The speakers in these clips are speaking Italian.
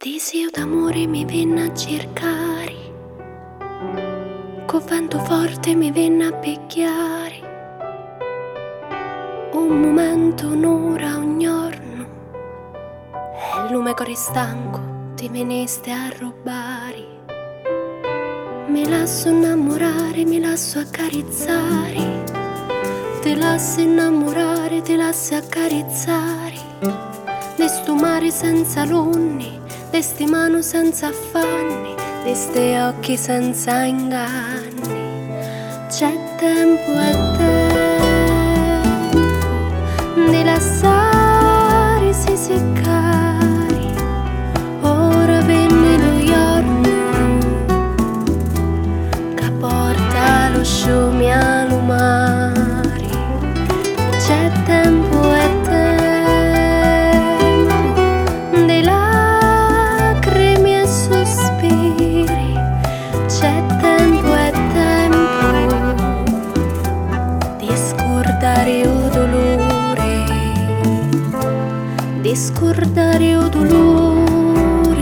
Desio d'amore mi venne a cercare, con vento forte mi venne a picchiare. Un momento, un'ora, un giorno, e il lume core stanco ti veniste a rubare. Mi lascio innamorare, mi lascio accarezzare, ti lascio innamorare, ti lascio accarezzare. De sto mare senza luni, de ste mani senza affanni, de ste occhi senza inganni. C'è tempo e tempo di lasciare si seccare. Ora venne lo giorno che porta lo sciame al mare. C'è tempo e tempo di lacrime e sospiri. C'è tempo e tempo di scordare il dolore, di scordare il dolore.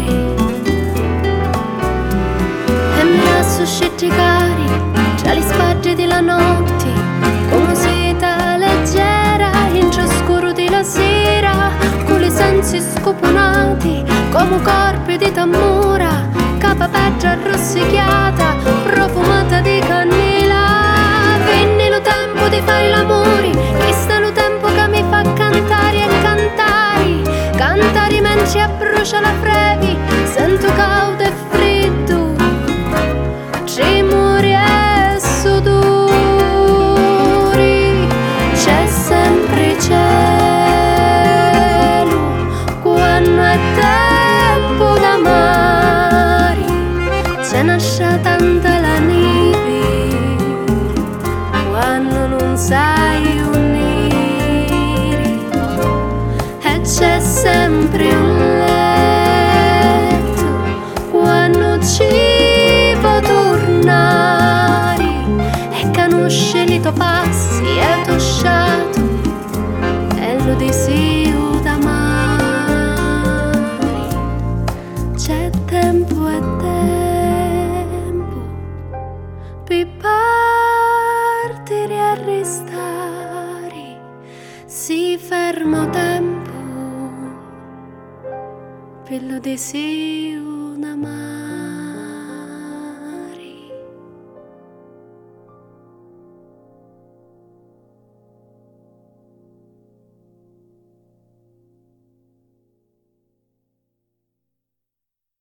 E mi lascio sceticare tra le spagge della notte, come seta leggera in ciascuro della sera, con le sensi scoponati come corpi di tamura, capa peggio rossicchiata, profumata di cannella. Venne lo tempo di fare l'amore, questo è lo tempo che mi fa cantare e cantare, cantare mentre abbrucia la frevi, sento caldo e freddo, tremori e sudori. C'è sempre cielo quando è tempo d'amare, c'è nasce tanta la neve quando non sai unire, e c'è sempre un letto quando ci va tornare, e conosce i tuoi passi e il tuo sciato e lo desio d'amare. C'è tempo e tempo per partire e restare, si ferma tempo per lo desio d'amare.